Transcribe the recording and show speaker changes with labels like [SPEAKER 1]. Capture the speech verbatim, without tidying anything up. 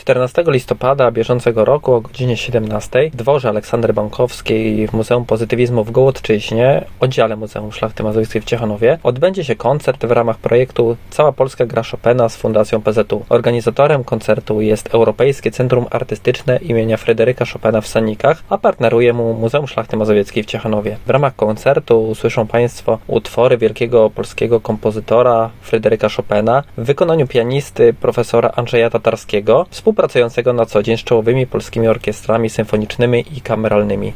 [SPEAKER 1] czternastego listopada bieżącego roku o godzinie siedemnastej w dworze Aleksandry Bankowskiej w Muzeum Pozytywizmu w Gołodczyźnie, oddziale Muzeum Szlachty Mazowieckiej w Ciechanowie, odbędzie się koncert w ramach projektu Cała Polska gra Chopina z Fundacją P Z U. Organizatorem koncertu jest Europejskie Centrum Artystyczne imienia Fryderyka Chopina w Sannikach, a partneruje mu Muzeum Szlachty Mazowieckiej w Ciechanowie. W ramach koncertu usłyszą Państwo utwory wielkiego polskiego kompozytora Fryderyka Chopina w wykonaniu pianisty profesora Andrzeja Tatarskiego, współpracującego na co dzień z czołowymi polskimi orkiestrami symfonicznymi i kameralnymi.